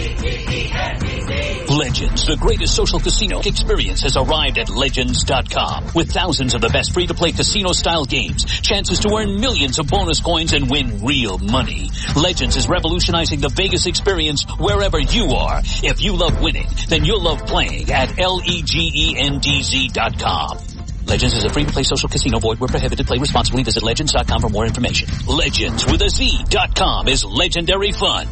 Legends, the greatest social casino experience, has arrived at Legends.com. With thousands of the best free-to-play casino-style games, chances to earn millions of bonus coins and win real money. Legends is revolutionizing the Vegas experience wherever you are. If you love winning, then you'll love playing at LEGENDZ.com. Legends is a free-to-play social casino. Void where prohibited. Play responsibly. Visit Legends.com for more information. Legends with a Z.com is legendary fun.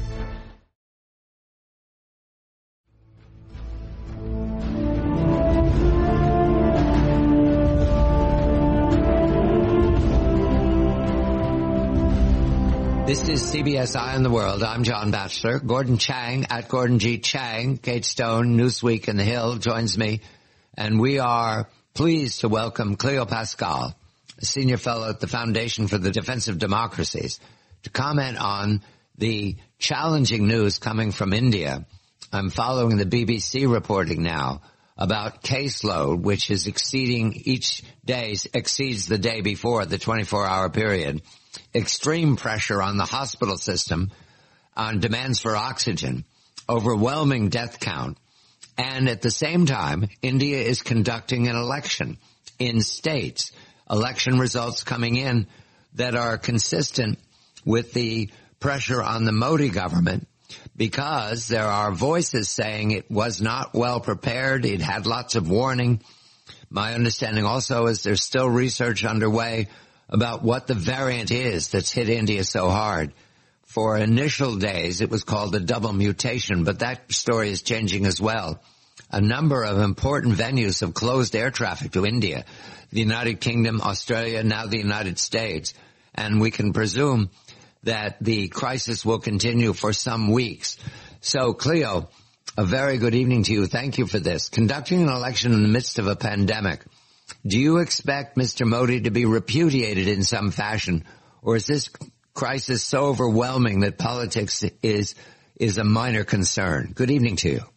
This is CBS Eye on the World. I'm John Batchelor. Gordon Chang at Gordon G. Chang, Kate Stone, Newsweek and The Hill joins me. And we are pleased to welcome Cleo Pascal, a senior fellow at the Foundation for the Defense of Democracies, to comment on the challenging news coming from India. I'm following the BBC reporting now about caseload, which is each day exceeds the day before, the 24-hour period. Extreme pressure on the hospital system, on demands for oxygen, overwhelming death count. And at the same time, India is conducting an election in states, election results coming in that are consistent with the pressure on the Modi government, because there are voices saying it was not well prepared, it had lots of warning. My understanding also is there's still research underway about what the variant is that's hit India so hard. For initial days, it was called a double mutation, but that story is changing as well. A number of important venues have closed air traffic to India, the United Kingdom, Australia, now the United States, and we can presume that the crisis will continue for some weeks. So, Cleo, a very good evening to you. Thank you for this. Conducting an election in the midst of a pandemic, do you expect Mr. Modi to be repudiated in some fashion, or is this crisis so overwhelming that politics is a minor concern? Good evening to you.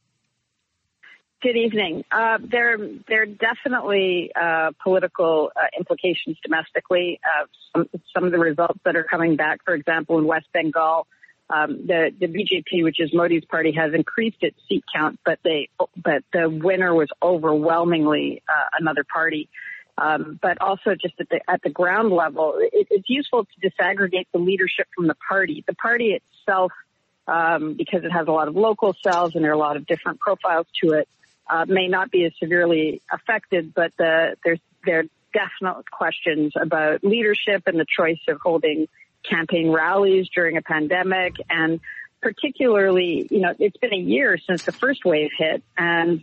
Good evening. There are definitely political implications domestically. Some of the results that are coming back, for example, in West Bengal, the BJP, which is Modi's party, has increased its seat count, but the winner was overwhelmingly another party. But also just at the ground level, it's useful to disaggregate the leadership from the party. The party itself, because it has a lot of local cells and there are a lot of different profiles to it, may not be as severely affected, but there are definite questions about leadership and the choice of holding campaign rallies during a pandemic. And particularly, it's been a year since the first wave hit, and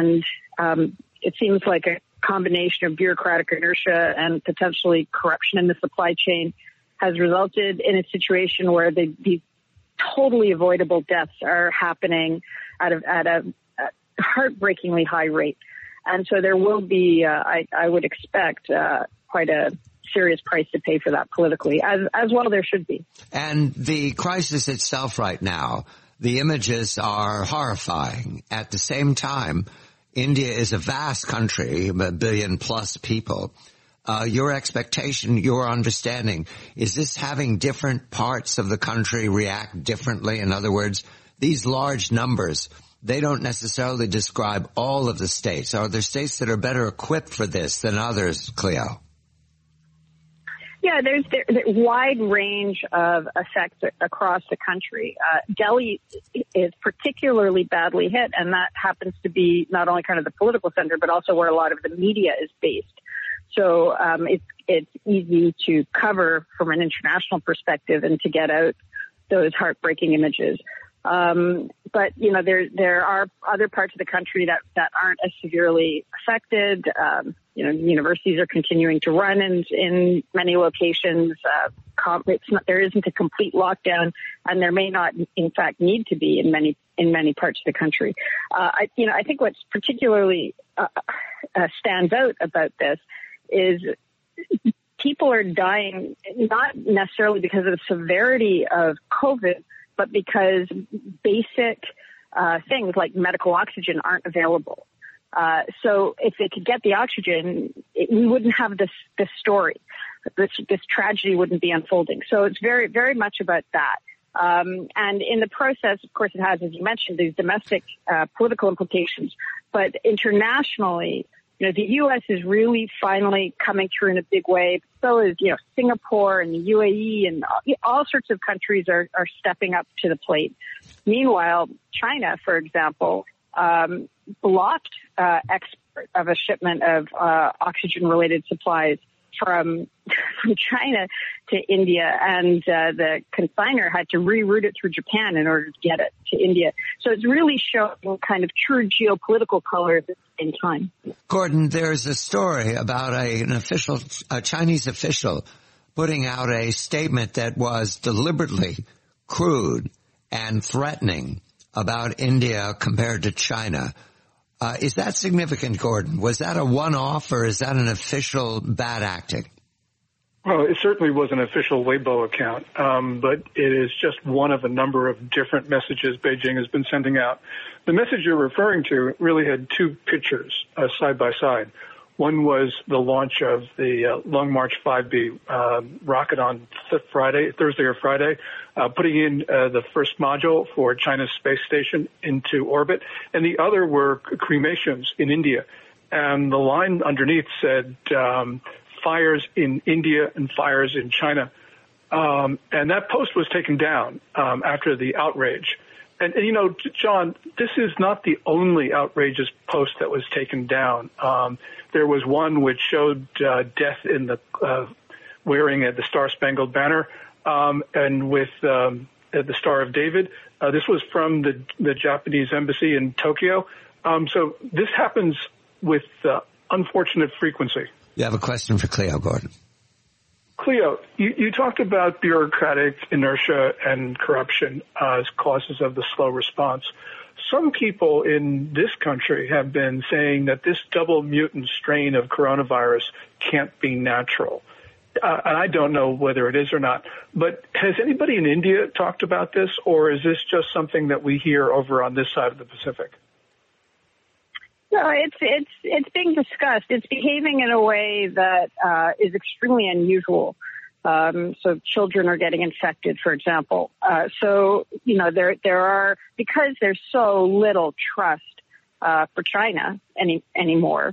it seems like a combination of bureaucratic inertia and potentially corruption in the supply chain has resulted in a situation where these totally avoidable deaths are happening at a heartbreakingly high rate. And so there will be, I would expect, quite a serious price to pay for that politically, as well there should be. And the crisis itself right now, the images are horrifying. At the same time, India is a vast country, 1 billion plus people. Your expectation, your understanding, is this having different parts of the country react differently? In other words, these large numbers, they don't necessarily describe all of the states. Are there states that are better equipped for this than others, Cleo? Yeah, there's a wide range of effects across the country. Delhi is particularly badly hit, and that happens to be not only kind of the political center, but also where a lot of the media is based. So it's easy to cover from an international perspective and to get out those heartbreaking images. But, there are other parts of the country that aren't as severely affected. Universities are continuing to run in many locations. There isn't a complete lockdown, and there may not, in fact, need to be in many parts of the country. I think what's particularly stands out about this is people are dying not necessarily because of the severity of COVID, but because basic things like medical oxygen aren't available. So if they could get the oxygen, we wouldn't have this story. This tragedy wouldn't be unfolding. So it's very, very much about that. And in the process, of course, it has, as you mentioned, these domestic political implications. But internationally, the U.S. is really finally coming through in a big way. So is, Singapore and the UAE and all sorts of countries are stepping up to the plate. Meanwhile, China, for example, blocked export of a shipment of oxygen-related supplies from China to India, and the consignor had to reroute it through Japan in order to get it to India. So it's really showing kind of true geopolitical colors at the same time. Gordon, there's a story about a Chinese official putting out a statement that was deliberately crude and threatening about India compared to China. Is that significant, Gordon? Was that a one-off, or is that an official bad acting? Well, it certainly was an official Weibo account, but it is just one of a number of different messages Beijing has been sending out. The message you're referring to really had two pictures side by side. One was the launch of the Long March 5B rocket on Thursday or Friday, putting in the first module for China's space station into orbit, and the other were cremations in India. And the line underneath said, fires in India and fires in China. And that post was taken down after the outrage. And, John, this is not the only outrageous post that was taken down. There was one which showed death in the wearing the Star-Spangled Banner and with the Star of David. This was from the Japanese embassy in Tokyo. So this happens with unfortunate frequency. You have a question for Cleo, Gordon. Cleo, you talked about bureaucratic inertia and corruption as causes of the slow response. Some people in this country have been saying that this double mutant strain of coronavirus can't be natural. And I don't know whether it is or not. But has anybody in India talked about this, or is this just something that we hear over on this side of the Pacific? No, it's being discussed. It's behaving in a way that is extremely unusual. So children are getting infected, for example. So there are, because there's so little trust for China anymore.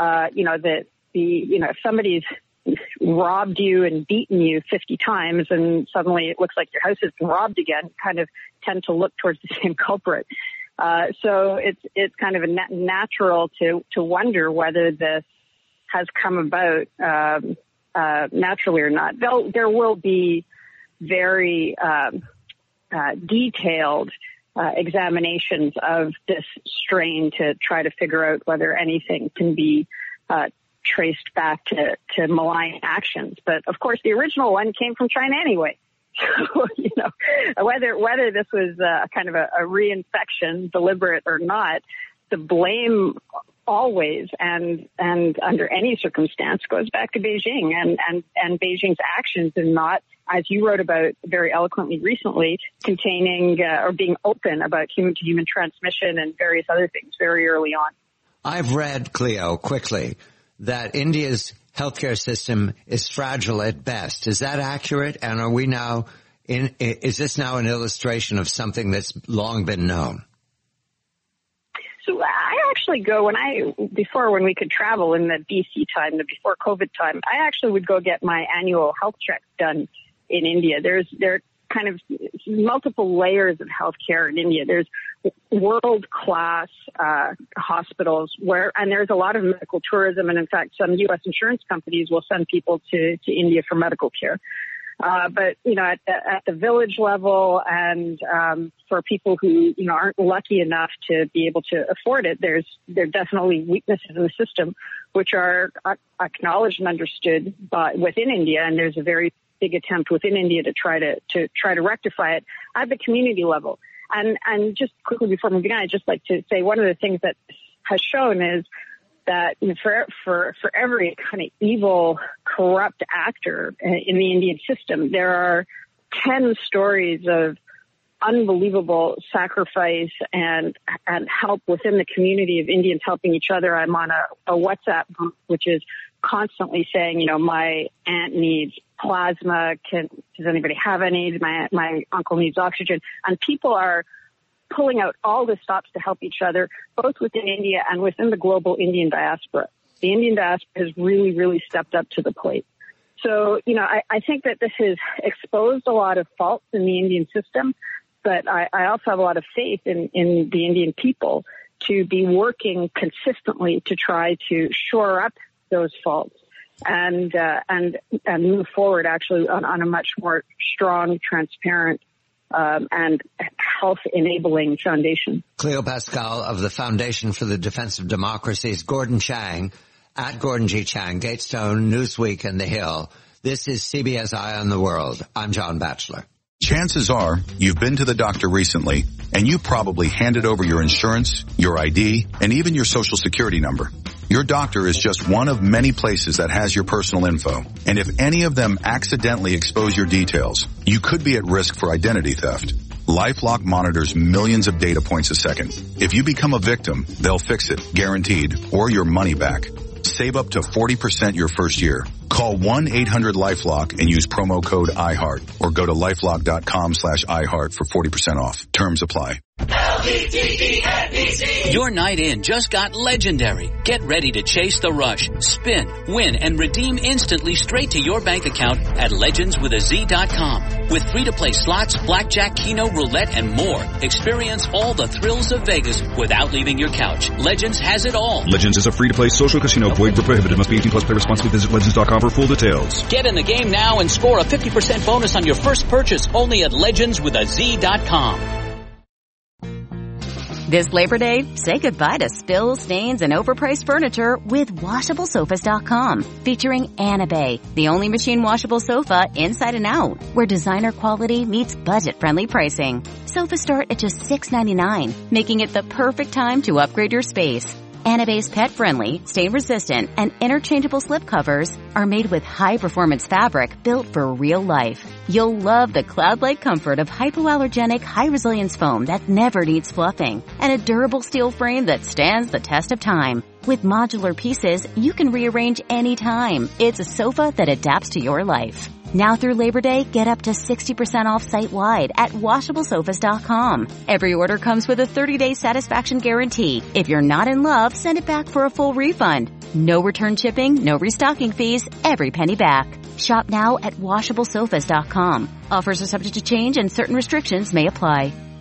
If somebody's robbed you and beaten you 50 times, and suddenly it looks like your house has been robbed again, kind of tend to look towards the same culprit. So it's kind of natural to wonder whether this has come about naturally or not. There will be very detailed examinations of this strain to try to figure out whether anything can be traced back to malign actions. But of course, the original one came from China anyway. So, whether this was kind of a reinfection, deliberate or not, the blame always and under any circumstance goes back to Beijing and Beijing's actions in not, as you wrote about very eloquently recently, containing or being open about human-to-human transmission and various other things very early on. I've read, Cleo, quickly, that India's healthcare system is fragile at best. Is that accurate? And are we now is this now an illustration of something that's long been known? So I actually go when we could travel in the BC time, the before COVID time, I actually would go get my annual health checks done in India. There are kind of multiple layers of healthcare in India. There's world-class hospitals and there's a lot of medical tourism, and in fact, some U.S. insurance companies will send people to India for medical care. But at the village level, and for people who aren't lucky enough to be able to afford it, there are definitely weaknesses in the system, which are acknowledged and understood within India, and there's a very big attempt within India to try to rectify it at the community level. And just quickly before moving on, I'd just like to say one of the things that has shown is that for every kind of evil, corrupt actor in the Indian system, there are 10 stories of unbelievable sacrifice and help within the community of Indians helping each other. I'm on a WhatsApp group, which is constantly saying, my aunt needs plasma. Does anybody have any? My uncle needs oxygen. And people are pulling out all the stops to help each other, both within India and within the global Indian diaspora. The Indian diaspora has really, really stepped up to the plate. So, I think that this has exposed a lot of faults in the Indian system, but I also have a lot of faith in the Indian people to be working consistently to try to shore up those faults and move forward actually on a much more strong, transparent, and health-enabling foundation. Cleo Pascal of the Foundation for the Defense of Democracy's Gordon Chang, at Gordon G. Chang, Gatestone, Newsweek, and The Hill. This is CBS Eye on the World. I'm John Batchelor. Chances are you've been to the doctor recently, and you probably handed over your insurance, your ID, and even your social security number. Your doctor is just one of many places that has your personal info. And if any of them accidentally expose your details, you could be at risk for identity theft. LifeLock monitors millions of data points a second. If you become a victim, they'll fix it, guaranteed, or your money back. Save up to 40% your first year. Call 1-800-LifeLock and use promo code iHeart or go to lifelock.com/iHeart for 40% off. Terms apply. LVTENBC. Your night in just got legendary. Get ready to chase the rush, spin, win, and redeem instantly straight to your bank account at legendswithaz.com. With free-to-play slots, blackjack, keno, roulette, and more. Experience all the thrills of Vegas without leaving your couch. Legends has it all. Legends is a free-to-play social casino. Void where prohibited. Must be 18 plus. Play responsibly. Visit legends.com for full details. Get in the game now and score a 50% bonus on your first purchase only at legendswithaz.com. This Labor Day, say goodbye to spills, stains, and overpriced furniture with WashableSofas.com. Featuring Anabay, the only machine washable sofa inside and out, where designer quality meets budget-friendly pricing. Sofas start at just $6.99, making it the perfect time to upgrade your space. Anabay's pet-friendly, stain-resistant, and interchangeable slip covers are made with high-performance fabric built for real life. You'll love the cloud-like comfort of hypoallergenic, high-resilience foam that never needs fluffing, and a durable steel frame that stands the test of time. With modular pieces, you can rearrange anytime. It's a sofa that adapts to your life. Now through Labor Day, get up to 60% off site-wide at WashableSofas.com. Every order comes with a 30-day satisfaction guarantee. If you're not in love, send it back for a full refund. No return shipping, no restocking fees, every penny back. Shop now at WashableSofas.com. Offers are subject to change and certain restrictions may apply.